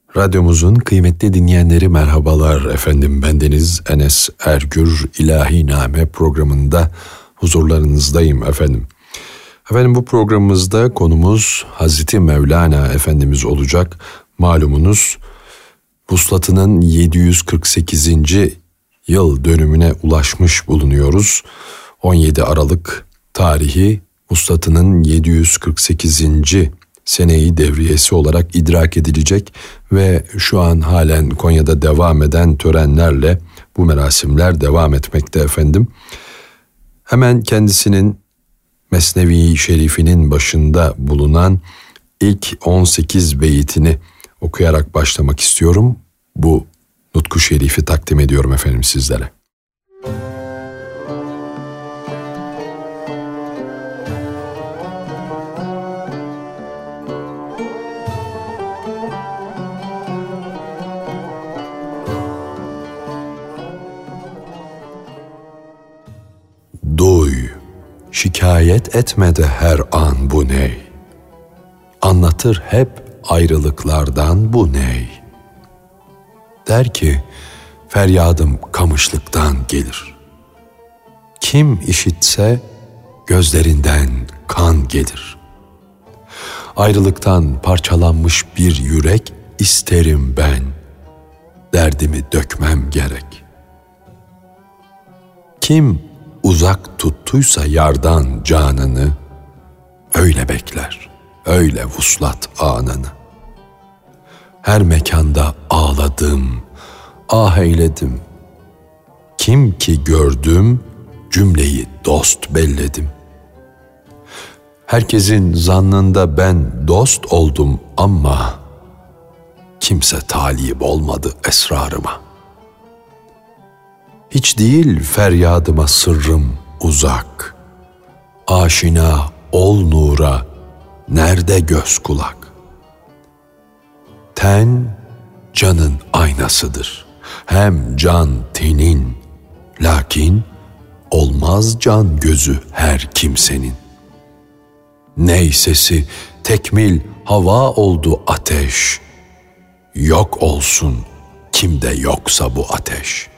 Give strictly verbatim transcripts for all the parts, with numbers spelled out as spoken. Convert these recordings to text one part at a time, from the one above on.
Radyomuzun kıymetli dinleyenleri merhabalar efendim. Bendeniz Enes Ergür, İlahiname programında huzurlarınızdayım efendim. Efendim bu programımızda konumuz Hazreti Mevlana Efendimiz olacak. Malumunuz vuslatının yedi yüz kırk sekizinci yıl dönümüne ulaşmış bulunuyoruz. on yedi Aralık tarihi vuslatının yedi yüz kırk sekizinci seneyi devriyesi olarak idrak edilecek ve şu an halen Konya'da devam eden törenlerle bu merasimler devam etmekte efendim. Hemen kendisinin Mesnevi Şerifinin başında bulunan ilk on sekiz beyitini okuyarak başlamak istiyorum. Bu Nutku Şerif'i takdim ediyorum efendim sizlere. Duy, şikayet etmedi her an bu ney? Anlatır hep ayrılıklardan bu ney? Der ki, feryadım kamışlıktan gelir. Kim işitse gözlerinden kan gelir. Ayrılıktan parçalanmış bir yürek isterim ben. Derdimi dökmem gerek. Kim uzak tuttuysa yardan canını, öyle bekler, öyle vuslat anını. Her mekanda ağladım, ah eyledim. Kim ki gördüm, cümleyi dost belledim. Herkesin zannında ben dost oldum ama kimse talip olmadı esrarıma. Hiç değil feryadıma sırrım uzak. Aşina ol nura, nerede göz kulak? Ten canın aynasıdır. Hem can tenin, lakin olmaz can gözü her kimsenin. Ney sesi tekmil hava oldu ateş. Yok olsun kimde yoksa bu ateş.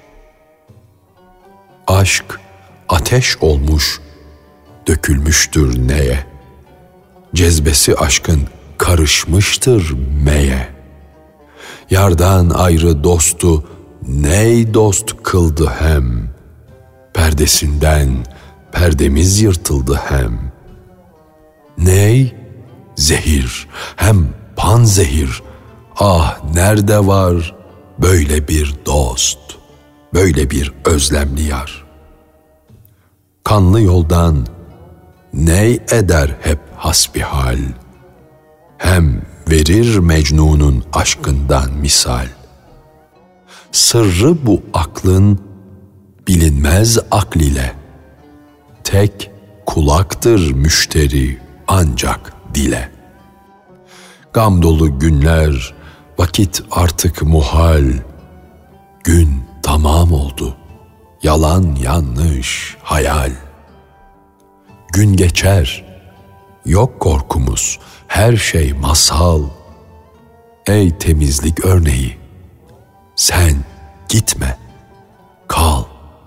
Aşk ateş olmuş, dökülmüştür neye? Cezbesi aşkın karışmıştır meye. Yardan ayrı dostu ney dost kıldı hem? Perdesinden perdemiz yırtıldı hem. Ney? Zehir, hem panzehir. Ah nerede var böyle bir dost, böyle bir özlemli yar? Kanlı yoldan ney eder hep hasbihal? Hem verir Mecnun'un aşkından misal. Sırrı bu aklın bilinmez akl ile. Tek kulaktır müşteri ancak dile. Gam dolu günler, vakit artık muhal. Gün tamam oldu, yalan yanlış hayal. Gün geçer, yok korkumuz, her şey masal. Ey temizlik örneği, sen gitme, kal.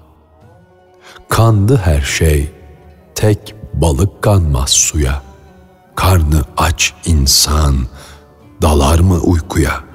Kandı her şey, tek balık kanmaz suya. Karnı aç insan, dalar mı uykuya?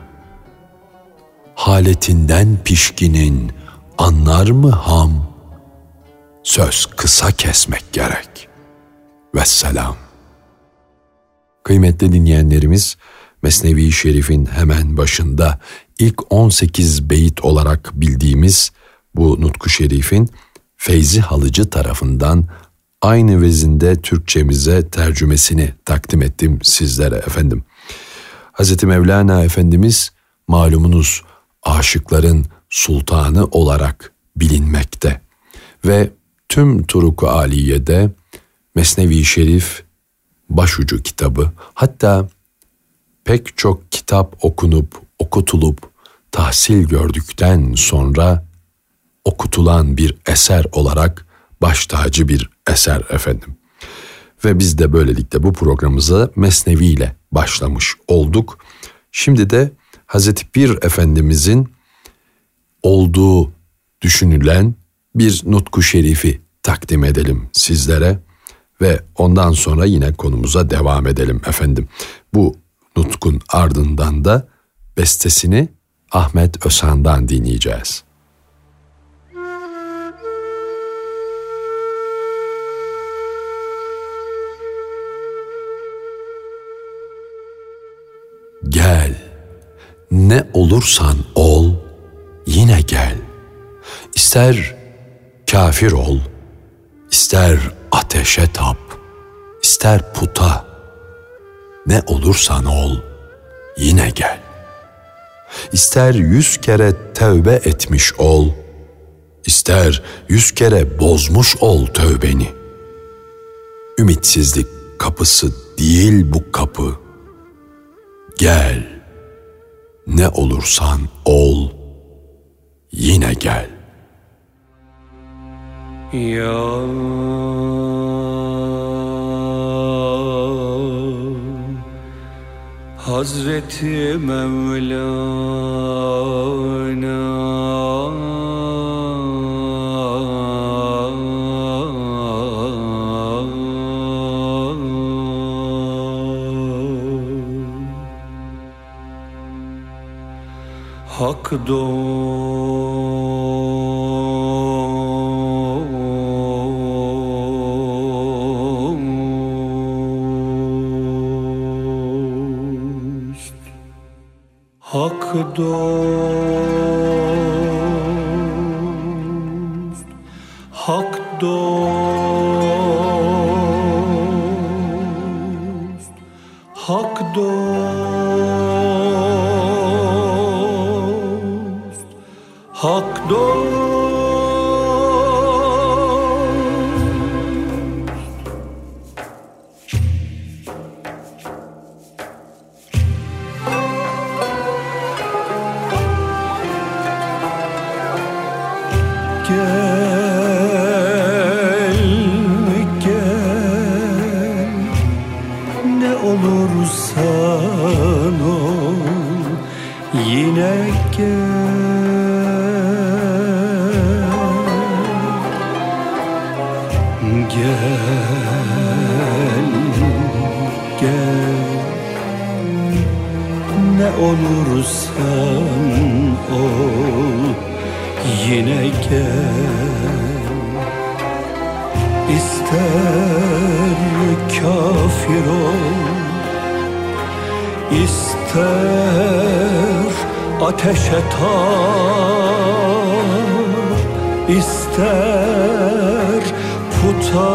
Haletinden pişkinin anlar mı ham? Söz kısa kesmek gerek. Vesselam. Kıymetli dinleyenlerimiz, Mesnevi Şerif'in hemen başında ilk on sekiz beyit olarak bildiğimiz bu Nutku Şerif'in Feyzi Halıcı tarafından aynı vezinde Türkçemize tercümesini takdim ettim sizlere efendim. Hazreti Mevlana Efendimiz malumunuz aşıkların sultanı olarak bilinmekte ve tüm Turuk-u Aliye'de Mesnevi Şerif başucu kitabı, hatta pek çok kitap okunup okutulup tahsil gördükten sonra okutulan bir eser olarak baş tacı bir eser efendim. Ve biz de böylelikle bu programımıza Mesnevi ile başlamış olduk. Şimdi de Hazreti Pir Efendimizin olduğu düşünülen bir nutku şerifi takdim edelim sizlere ve ondan sonra yine konumuza devam edelim efendim. Bu nutkun ardından da bestesini Ahmet Özhan'dan dinleyeceğiz. Gel, ne olursan ol, yine gel. İster kafir ol, ister ateşe tap, ister puta. Ne olursan ol, yine gel. İster yüz kere tövbe etmiş ol, ister yüz kere bozmuş ol tövbeni. Ümitsizlik kapısı değil bu kapı. Gel, ne olursan ol, yine gel. Ya Hazreti Mevlana, Hak dost, Hak dost, Hak dost, Hak dost, Hak dost. Gel, gel, ne olursan ol, yine gel. Gel, gel, ne olursan ol, yine gel. İster kafir ol, ister ateşe tap, ister puta.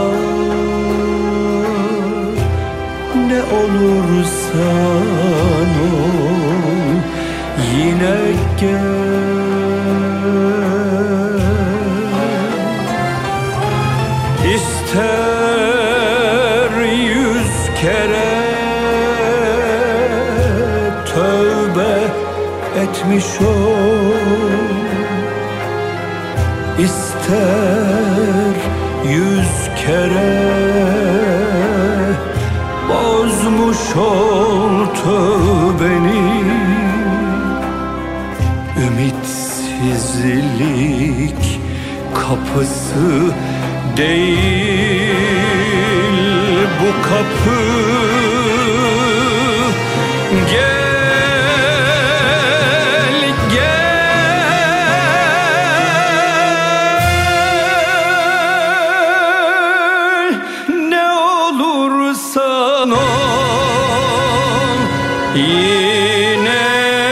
Ne olursan ol, yine gel. İster yüz kere tövbe etmiş ol, ister yüz kere bozmuş ol tövbeni. Ümitsizlik kapısı değil bu kapı. Gel, gel, ne olursan ol, yine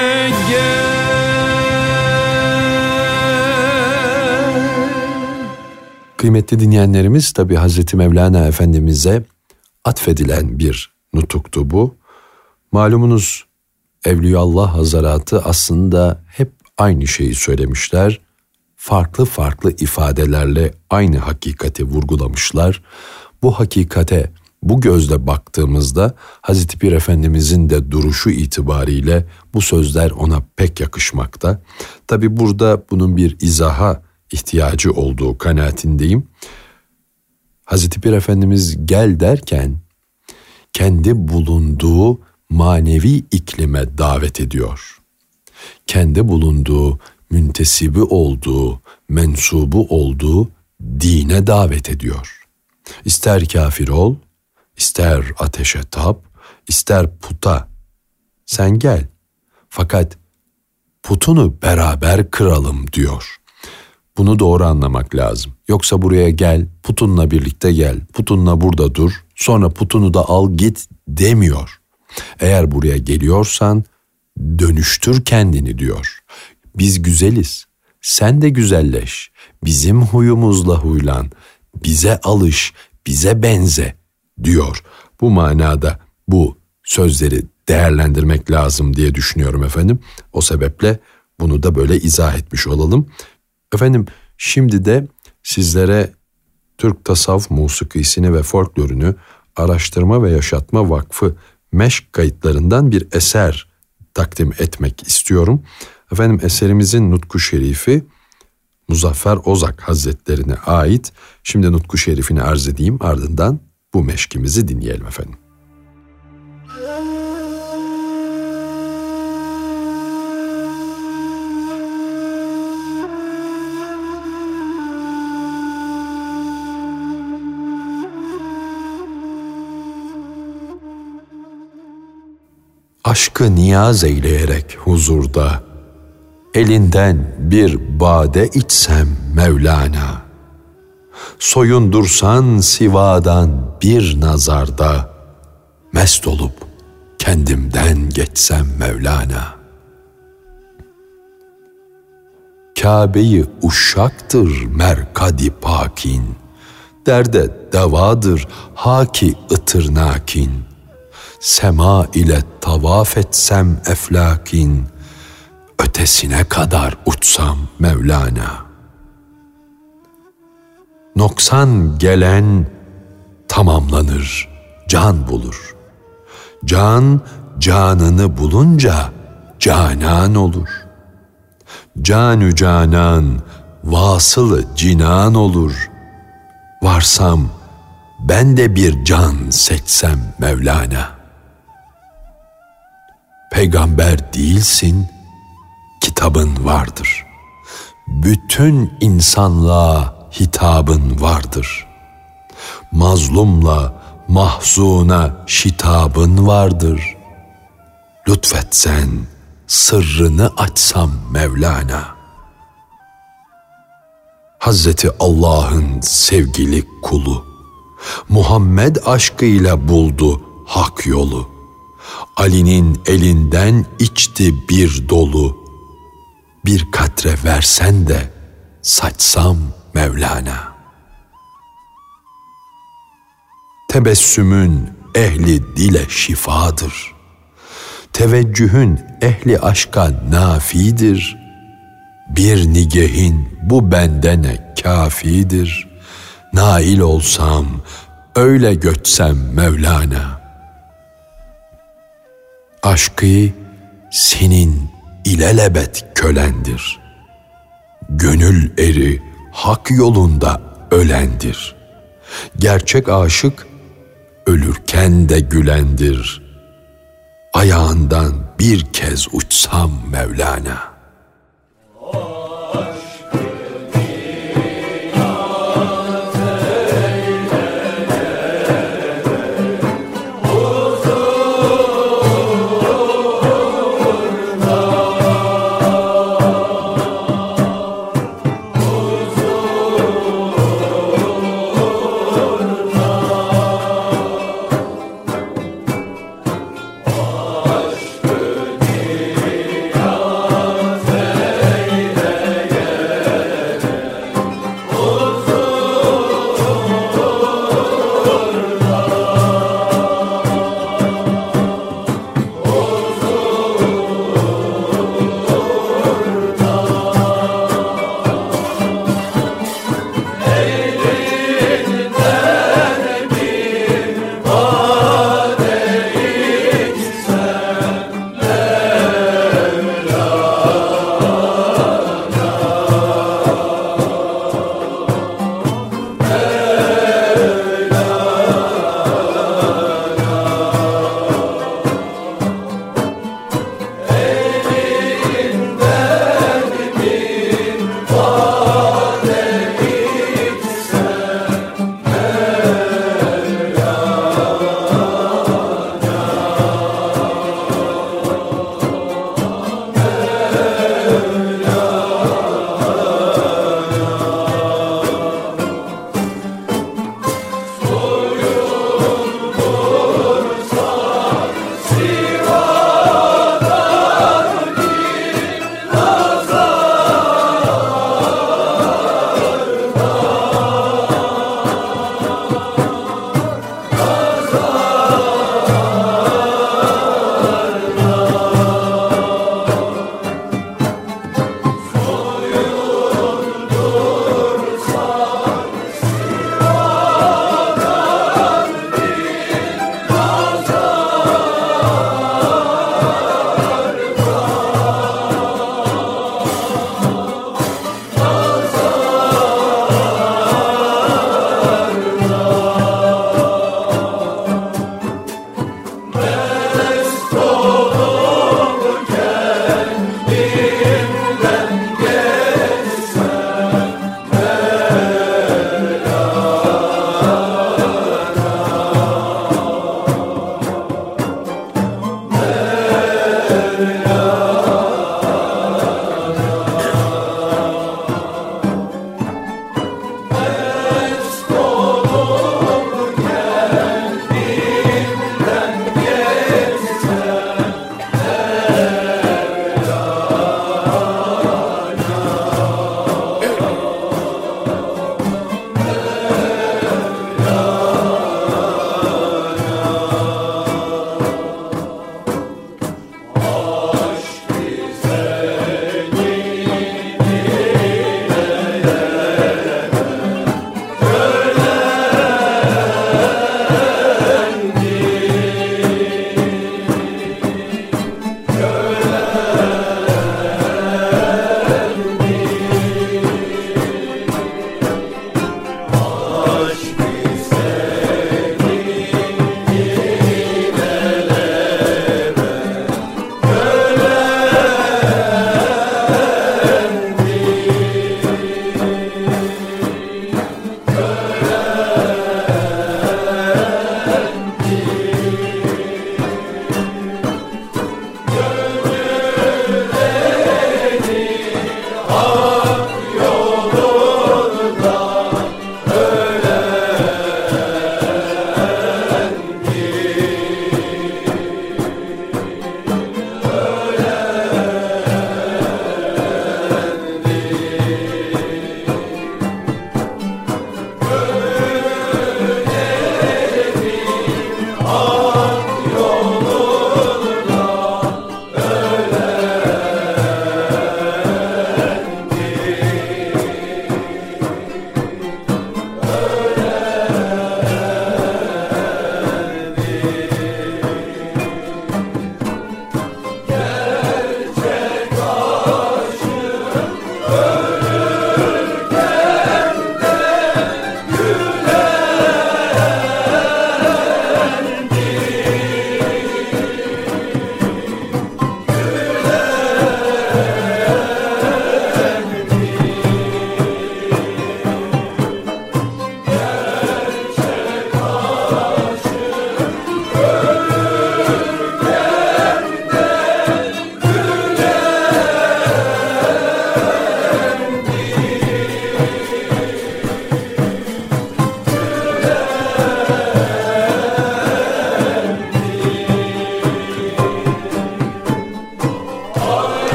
Kıymetli dinleyenlerimiz, tabi Hazreti Mevlana Efendimiz'e atfedilen bir nutuktu bu. Malumunuz Evliyaullah Hazaratı aslında hep aynı şeyi söylemişler. Farklı farklı ifadelerle aynı hakikati vurgulamışlar. Bu hakikate bu gözle baktığımızda Hazreti Pir Efendimizin de duruşu itibariyle bu sözler ona pek yakışmakta. Tabi burada bunun bir izaha ihtiyacı olduğu kanaatindeyim. Hazreti Pir Efendimiz gel derken kendi bulunduğu manevi iklime davet ediyor. kendi bulunduğu, müntesibi olduğu, mensubu olduğu dine davet ediyor. İster kafir ol, ister ateşe tap, ister puta. Sen gel. Fakat putunu beraber kıralım diyor. Bunu doğru anlamak lazım. Yoksa buraya gel, putunla birlikte gel, putunla burada dur, sonra putunu da al git demiyor. Eğer buraya geliyorsan dönüştür kendini diyor. Biz güzeliz, sen de güzelleş, bizim huyumuzla huylan, bize alış, bize benze diyor. Bu manada bu sözleri değerlendirmek lazım diye düşünüyorum efendim. O sebeple bunu da böyle izah etmiş olalım. Efendim şimdi de sizlere Türk Tasavvuf Musikisini ve Folklorunu Araştırma ve Yaşatma Vakfı meşk kayıtlarından bir eser takdim etmek istiyorum. Efendim eserimizin nutku şerifi Muzaffer Ozak Hazretlerine ait. Şimdi nutku şerifini arz edeyim, ardından bu meşkimizi dinleyelim efendim. Aşkı niyaz eyleyerek huzurda, elinden bir bade içsem Mevlana, soyundursan sivadan bir nazarda, mest olup kendimden geçsem Mevlana. Kabe'yi uşaktır merkadi pakin, derde devadır haki ıtırnakin. Sema ile tavaf etsem eflakin, ötesine kadar uçsam Mevlana. Noksan gelen tamamlanır, can bulur. Can, canını bulunca canan olur. Canü canan, vasılı cinan olur. Varsam ben de bir can seçsem Mevlana. Peygamber değilsin, kitabın vardır. Bütün insanlığa hitabın vardır. Mazlumla mahzuna şitabın vardır. Lütfetsen sırrını açsam Mevlana. Hazreti Allah'ın sevgili kulu, Muhammed aşkıyla buldu hak yolu. Ali'nin elinden içti bir dolu. Bir katre versen de saçsam Mevlana. Tebessümün ehli dile şifadır. Teveccühün ehli aşka nafidir. Bir nigehin bu bendene kafidir. Nail olsam, öyle göçsem Mevlana. Aşkı senin ilelebet kölendir. Gönül eri hak yolunda ölendir. Gerçek aşık ölürken de gülendir. Ayağından bir kez uçsam Mevlana.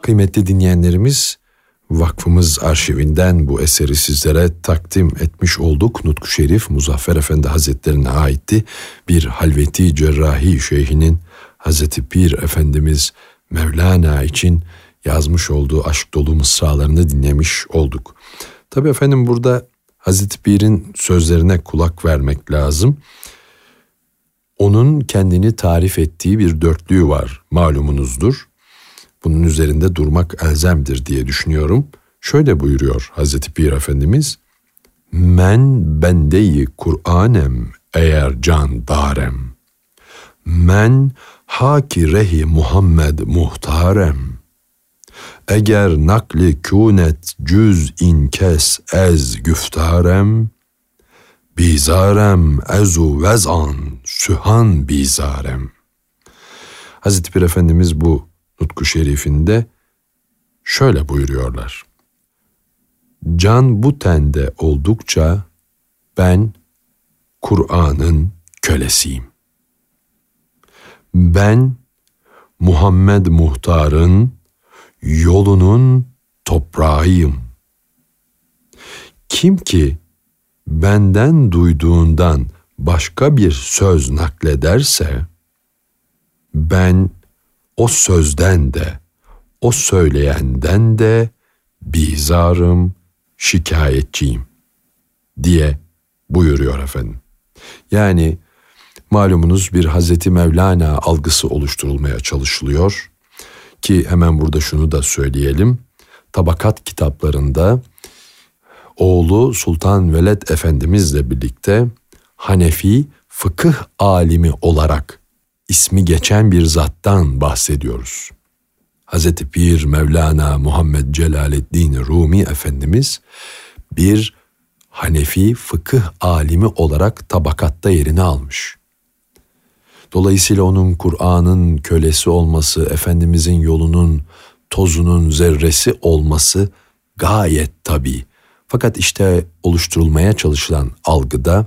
Kıymetli dinleyenlerimiz, vakfımız arşivinden bu eseri sizlere takdim etmiş olduk. Nutku Şerif Muzaffer Efendi Hazretlerine aitti. Bir Halveti Cerrahi Şeyhinin Hazreti Pir Efendimiz Mevlana için yazmış olduğu aşk dolu mısralarını dinlemiş olduk. Tabii efendim, burada Hazreti Pir'in sözlerine kulak vermek lazım. Onun kendini tarif ettiği bir dörtlüğü var, malumunuzdur. Bunun üzerinde durmak elzemdir diye düşünüyorum. Şöyle buyuruyor Hazreti Pir Efendimiz: "Men bendeyi Kur'anem eğer can darem. Men haki rehi Muhammed muhtarem. Eğer nakli kûnet cüz inkes ez güftarem. Bizarem ezu vezan sühan bizarem." Hazreti Pir Efendimiz bu Nutku Şerifinde şöyle buyuruyorlar: "Can bu tende oldukça ben Kur'an'ın kölesiyim. Ben Muhammed Muhtar'ın yolunun toprağıyım. Kim ki benden duyduğundan başka bir söz naklederse, ben o sözden de, o söyleyenden de bizarım, şikayetçiyim" diye buyuruyor efendim. Yani malumunuz bir Hazreti Mevlana algısı oluşturulmaya çalışılıyor ki hemen burada şunu da söyleyelim. Tabakat kitaplarında oğlu Sultan Veled Efendimizle birlikte Hanefi fıkıh alimi olarak ismi geçen bir zattan bahsediyoruz. Hazreti Pir Mevlana Muhammed Celaleddin Rumi Efendimiz bir Hanefi fıkıh alimi olarak tabakatta yerini almış. Dolayısıyla onun Kur'an'ın kölesi olması, Efendimizin yolunun tozunun zerresi olması gayet tabii. Fakat işte oluşturulmaya çalışılan algıda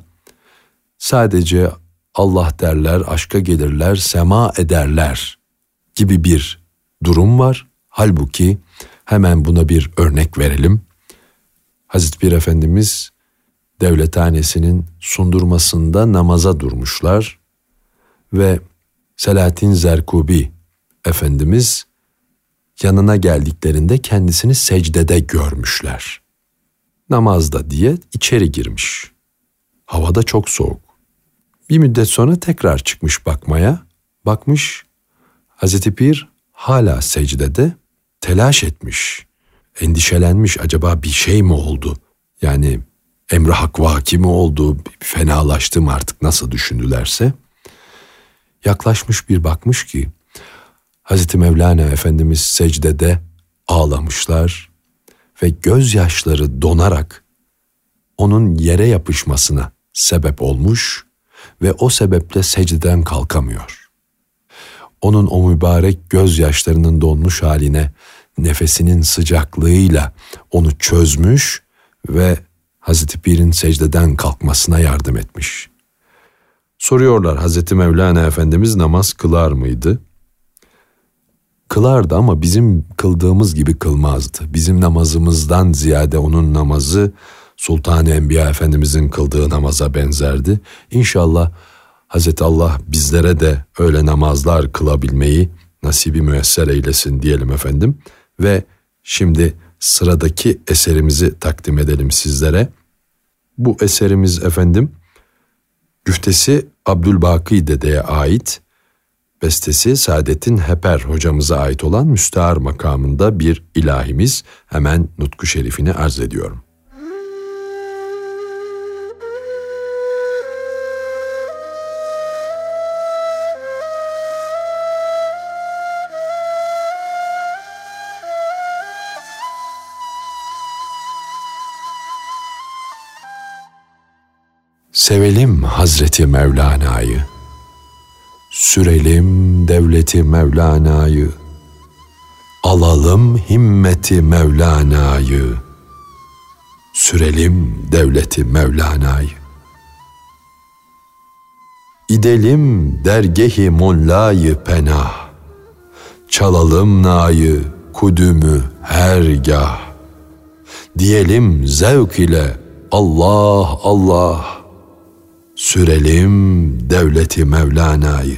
sadece Allah derler, aşka gelirler, sema ederler gibi bir durum var. Halbuki hemen buna bir örnek verelim. Hazreti Pir Efendimiz devlethanesinin sundurmasında namaza durmuşlar ve Selahattin Zerkubi Efendimiz yanına geldiklerinde kendisini secdede görmüşler. Namazda diye içeri girmiş. Havada çok soğuk. Bir müddet sonra tekrar çıkmış bakmaya. Bakmış Hazreti Pir hala secdede, telaş etmiş. Endişelenmiş, acaba bir şey mi oldu? Yani emri hak vaki mi oldu? Fenalaştı mı artık, nasıl düşündülerse. Yaklaşmış bir bakmış ki Hazreti Mevlana Efendimiz secdede ağlamışlar ve gözyaşları donarak onun yere yapışmasına sebep olmuş ve o sebeple secdeden kalkamıyor. Onun o mübarek gözyaşlarının donmuş haline nefesinin sıcaklığıyla onu çözmüş ve Hazreti Pir'in secdeden kalkmasına yardım etmiş. Soruyorlar, Hazreti Mevlana Efendimiz namaz kılar mıydı? Kılardı ama bizim kıldığımız gibi kılmazdı. Bizim namazımızdan ziyade onun namazı Sultan-ı Enbiya Efendimizin kıldığı namaza benzerdi. İnşallah Hazreti Allah bizlere de öyle namazlar kılabilmeyi nasibi müyesser eylesin diyelim efendim. Ve şimdi sıradaki eserimizi takdim edelim sizlere. Bu eserimiz efendim, güftesi Abdülbaki Dede'ye ait, bestesi Saadettin Heper hocamıza ait olan müstehar makamında bir ilahimiz. Hemen Nutku Şerifini arz ediyorum. Sevelim Hazreti Mevlana'yı, sürelim devleti Mevlana'yı, alalım himmeti Mevlana'yı, sürelim devleti Mevlana'yı. İdelim dergehi mollayı penah, çalalım nayı kudümü hergah. Diyelim zevk ile Allah Allah, sürelim devleti Mevlana'yı.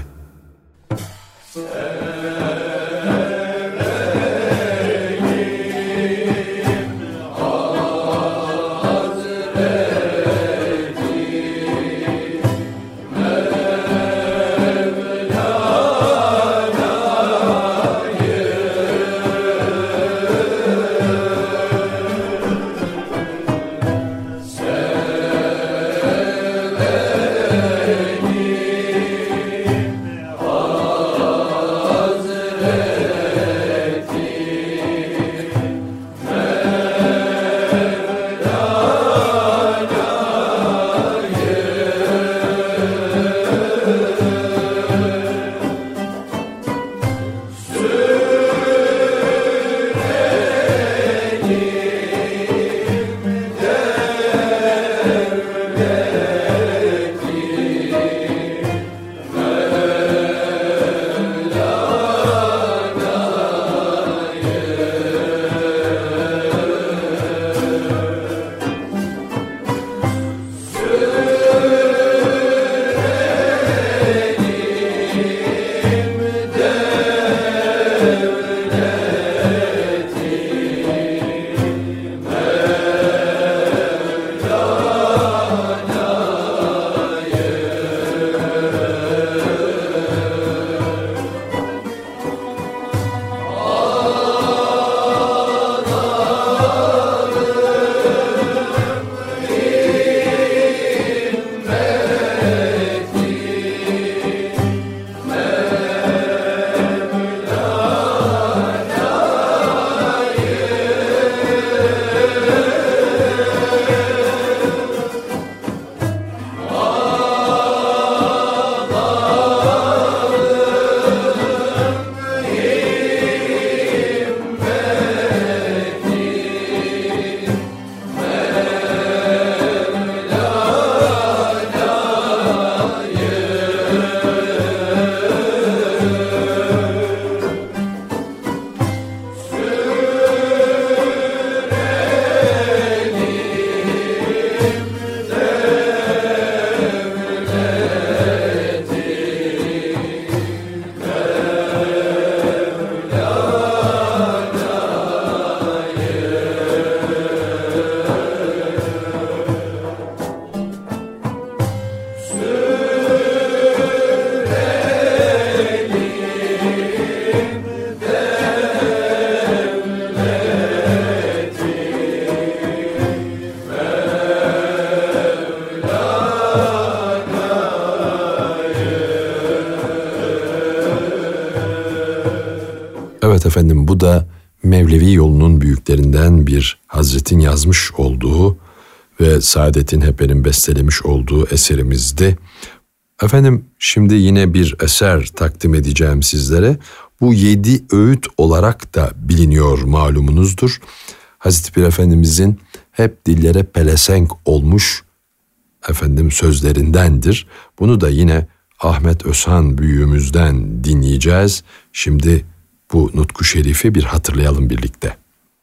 Evet efendim, bu da Mevlevi yolunun büyüklerinden bir Hazret'in yazmış olduğu ve Saadet'in Heper'in bestelemiş olduğu eserimizdi. Efendim şimdi yine bir eser takdim edeceğim sizlere. Bu yedi öğüt olarak da biliniyor, malumunuzdur. Hazreti Pir Efendimizin hep dillere pelesenk olmuş efendim sözlerindendir. Bunu da yine Ahmet Özhan büyüğümüzden dinleyeceğiz. Şimdi bu nutku şerifi bir hatırlayalım birlikte.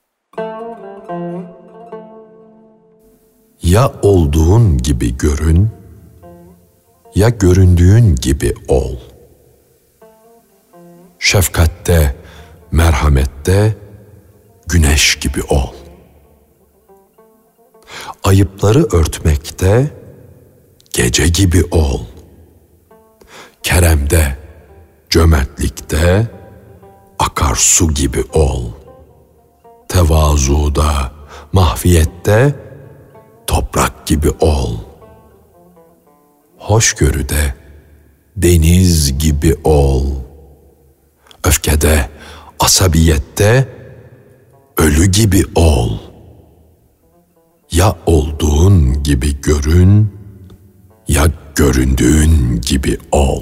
Ya olduğun gibi görün, ya göründüğün gibi ol. Şefkatte, merhamette güneş gibi ol. Ayıpları örtmekte gece gibi ol. Keremde, cömertlikte akarsu gibi ol. Tevazuda, mahfiyette toprak gibi ol. Hoşgörüde deniz gibi ol. Öfkede, asabiyette ölü gibi ol. Ya olduğun gibi görün, ya göründüğün gibi ol.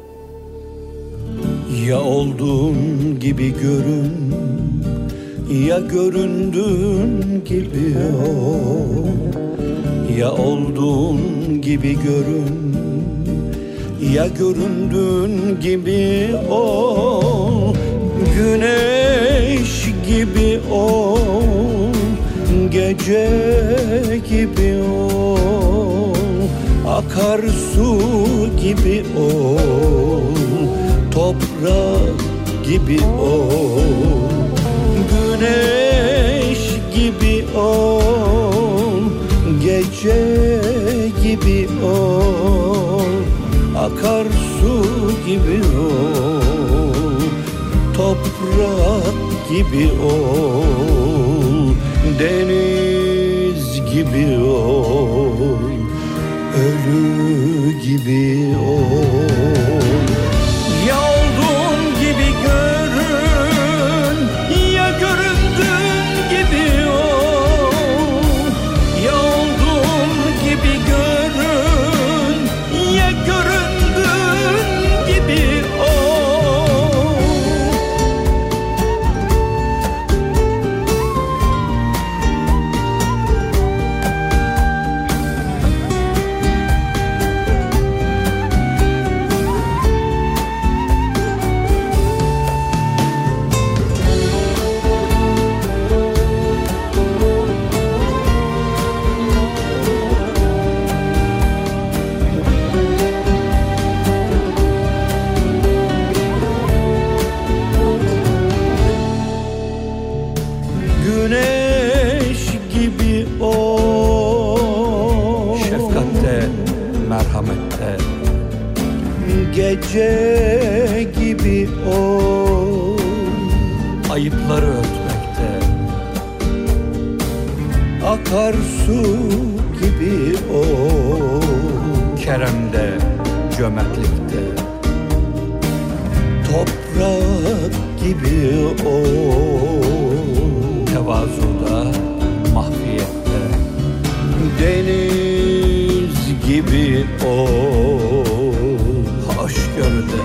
Ya olduğun gibi görün, ya göründüğün gibi ol. Ya olduğun gibi görün, ya göründüğün gibi ol. Güneş gibi ol, gece gibi ol, akarsu gibi ol, toprak gibi ol, güneş gibi ol, gece gibi ol, akarsu gibi ol, toprak gibi ol, deniz gibi ol, ölü gibi ol. Ya olduğun gibi görün, ya göründüğün gibi ol. Ya olduğun gibi görün, ya göründüğün gibi ol. Güneş gibi ol, Şefkatte, merhamette, gece gibi ol, ayıpları örtmekte, akarsu gibi ol, keremde, cömertlikte, toprak gibi ol, tevazuda, mahfiyette, deniz gibi ol, hoşgörüde,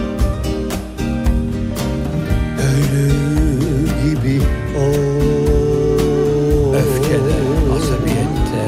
ölü gibi ol, öfkede, asabiyette.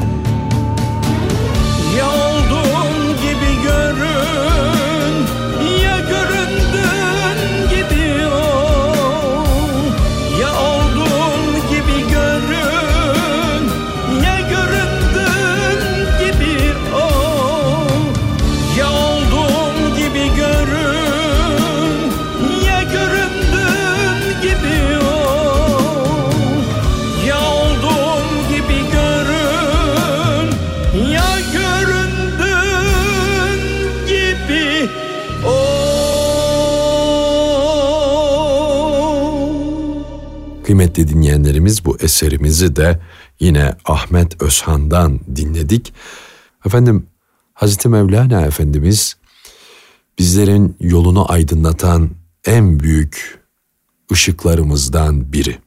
ya olduğun gibi görün, ya göründüğün gibi ol. Ya olduğun gibi görün, ya göründüğün gibi ol. Ya olduğun gibi görün, ya göründüğün gibi ol. Ya olduğun gibi görün, ya göründüğün gibi ol. Kıymetli dinleyenlerimiz, bu eserimizi de yine Ahmet Özhan'dan dinledik. Efendim, Hazreti Mevlana Efendimiz bizlerin yolunu aydınlatan en büyük ışıklarımızdan biri.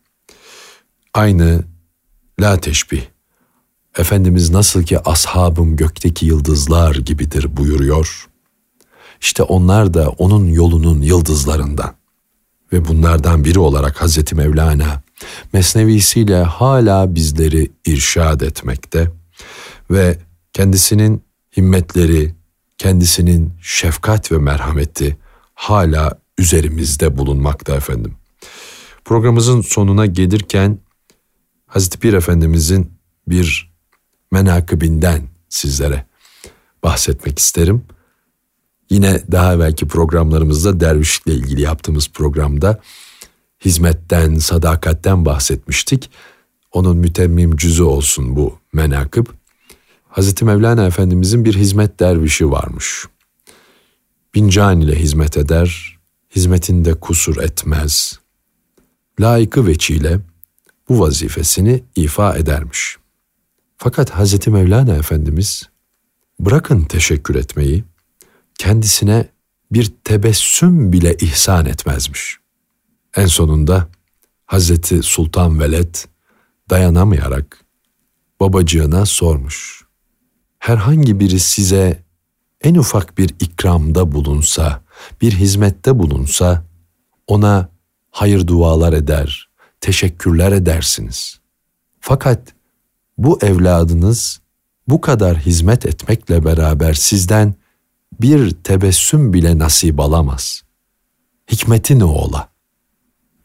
Aynı la teşbih, Efendimiz nasıl ki ashabım gökteki yıldızlar gibidir buyuruyor. İşte onlar da onun yolunun yıldızlarından. Ve bunlardan biri olarak Hazreti Mevlana mesnevisiyle hala bizleri irşad etmekte ve kendisinin himmetleri, kendisinin şefkat ve merhameti hala üzerimizde bulunmakta efendim. Programımızın sonuna gelirken Hazreti Pir Efendimizin bir menakıbinden sizlere bahsetmek isterim. Yine daha evvelki programlarımızda dervişlikle ilgili yaptığımız programda hizmetten, sadakatten bahsetmiştik. Onun mütemmim cüzü olsun bu menakıb. Hazreti Mevlana Efendimizin bir hizmet dervişi varmış. Bin can ile hizmet eder, hizmetinde kusur etmez. Layıkı veçiyle bu vazifesini ifa edermiş. Fakat Hazreti Mevlana Efendimiz bırakın teşekkür etmeyi, kendisine bir tebessüm bile ihsan etmezmiş. En sonunda Hazreti Sultan Veled dayanamayarak babacığına sormuş. Herhangi biri size en ufak bir ikramda bulunsa, bir hizmette bulunsa, ona hayır dualar eder, teşekkürler edersiniz. Fakat bu evladınız bu kadar hizmet etmekle beraber sizden bir tebessüm bile nasip alamaz. Hikmeti ne ola?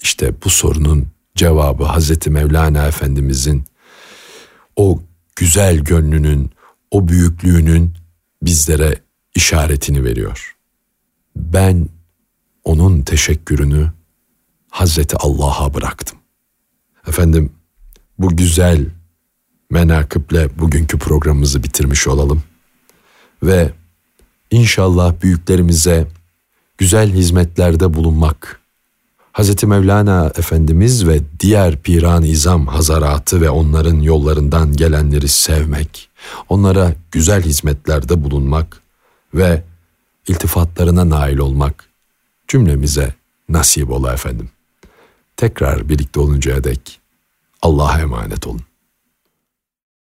İşte bu sorunun cevabı Hazreti Mevlana Efendimizin o güzel gönlünün, o büyüklüğünün bizlere işaretini veriyor. Ben onun teşekkürünü Hazreti Allah'a bıraktım. Efendim, bu güzel menakıble bugünkü programımızı bitirmiş olalım. Ve inşallah büyüklerimize güzel hizmetlerde bulunmak, Hazreti Mevlana Efendimiz ve diğer Piran-ı İzam hazaratı ve onların yollarından gelenleri sevmek, onlara güzel hizmetlerde bulunmak ve iltifatlarına nail olmak cümlemize nasip ola efendim. Tekrar birlikte oluncaya dek Allah'a emanet olun.